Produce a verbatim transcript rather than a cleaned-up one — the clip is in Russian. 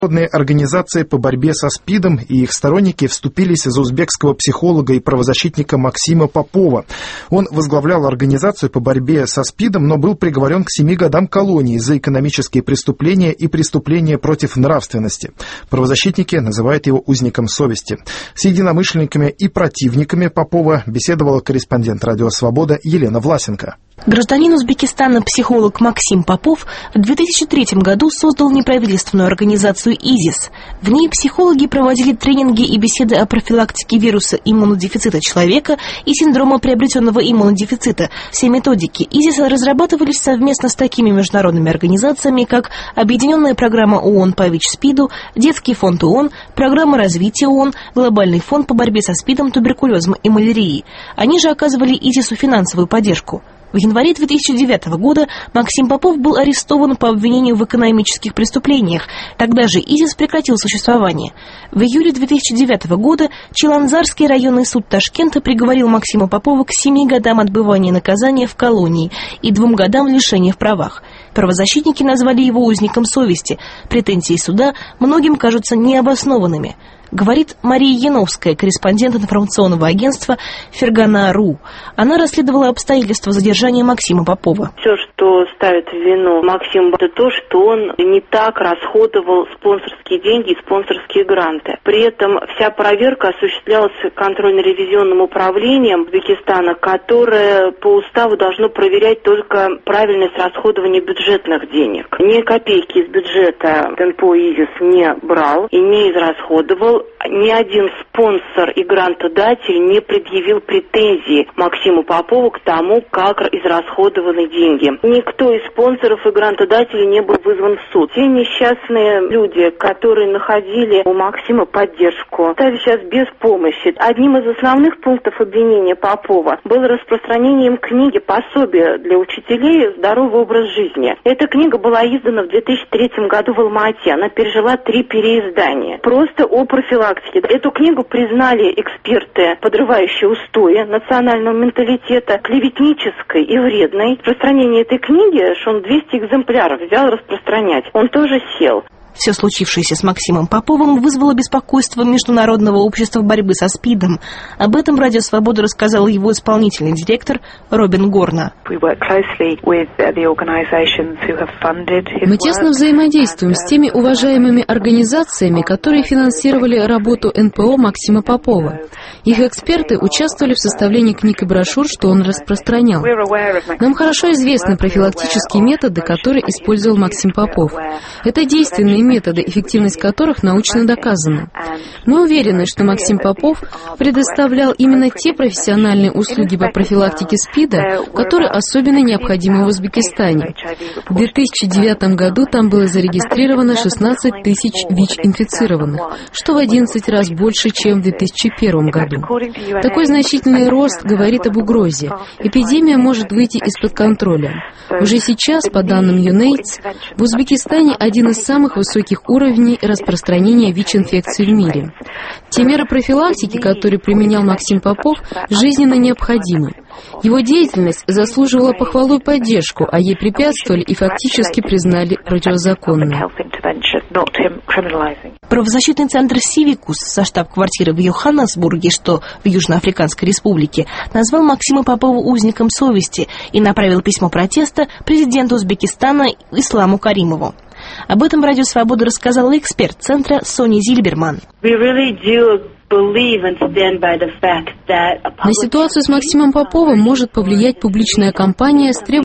Международные организации по борьбе со СПИДом и их сторонники вступились за узбекского психолога и правозащитника Максима Попова. Он возглавлял организацию по борьбе со СПИДом, но был приговорен к семи годам колонии за экономические преступления и преступления против нравственности. Правозащитники называют его узником совести. С единомышленниками и противниками Попова беседовала корреспондент «Радио Свобода» Елена Власенко. Гражданин Узбекистана, психолог Максим Попов в две тысячи третьем году создал неправительственную организацию «ИЗИС». В ней психологи проводили тренинги и беседы о профилактике вируса иммунодефицита человека и синдрома приобретенного иммунодефицита. Все методики «ИЗИС» разрабатывались совместно с такими международными организациями, как Объединенная программа ООН по ВИЧ-СПИДу, Детский фонд ООН, Программа развития ООН, Глобальный фонд по борьбе со СПИДом, туберкулезом и малярией. Они же оказывали ИЗИСу финансовую поддержку. В январе две тысячи девятого года Максим Попов был арестован по обвинению в экономических преступлениях. Тогда же ИЗИС прекратил существование. В июле две тысячи девятого года Чиланзарский районный суд Ташкента приговорил Максима Попова к семи годам отбывания наказания в колонии и двум годам лишения в правах. Правозащитники назвали его узником совести. Претензии суда многим кажутся необоснованными. Говорит Мария Яновская, корреспондент информационного агентства «Фергана.ру». Она расследовала обстоятельства задержания Максима Попова. Все, что ставит в вину Максиму, это то, что он не так расходовал спонсорские деньги и спонсорские гранты. При этом вся проверка осуществлялась контрольно-ревизионным управлением Узбекистана, которое по уставу должно проверять только правильность расходования бюджетных денег. Ни копейки из бюджета НПО «ИЗИС» не брал и не израсходовал. Ни один спонсор и грантодатель не предъявил претензий Максиму Попову к тому, как израсходованы деньги. Никто из спонсоров и грантодателей не был вызван в суд. Те несчастные люди, которые находили у Максима поддержку, стали сейчас без помощи. Одним из основных пунктов обвинения Попова было распространение им книги «Пособие для учителей. Здоровый образ жизни». Эта книга была издана в две тысячи третьем году в Алма-Ате. Она пережила три переиздания. Просто о профилактике. Эту книгу признали эксперты, подрывающие устои национального менталитета, клеветнической и вредной. Распространение этой книги, что он двести экземпляров взял распространять, он тоже сел. Все случившееся с Максимом Поповым вызвало беспокойство Международного общества борьбы со СПИДом. Об этом Радио Свобода рассказал его исполнительный директор Робин Горна. Мы тесно взаимодействуем с теми уважаемыми организациями, которые финансировали работу эн пэ о Максима Попова. Их эксперты участвовали в составлении книг и брошюр, что он распространял. Нам хорошо известны профилактические методы, которые использовал Максим Попов. Это действенные методы, эффективность которых научно доказана. Мы уверены, что Максим Попов предоставлял именно те профессиональные услуги по профилактике СПИДа, которые особенно необходимы в Узбекистане. В две тысячи девятом году там было зарегистрировано шестнадцать тысяч ВИЧ-инфицированных, что в одиннадцать раз больше, чем в две тысячи первом году. Такой значительный рост говорит об угрозе. Эпидемия может выйти из-под контроля. Уже сейчас, по данным ЮНЕЙДС, в Узбекистане один из самых высоких уровней распространения ВИЧ-инфекции в мире. Те меры профилактики, которые применял Максим Попов, жизненно необходимы. Его деятельность заслуживала похвалу и поддержку, а ей препятствовали и фактически признали противозаконной. Правозащитный центр «Сивикус» со штаб-квартиры в Йоханнесбурге, что в Южноафриканской республике, назвал Максима Попова узником совести и направил письмо протеста президенту Узбекистана Исламу Каримову. Об этом Радио Свобода рассказала эксперт центра Соня Зильберман. На ситуацию с Максимом Поповым может повлиять публичная кампания с требованием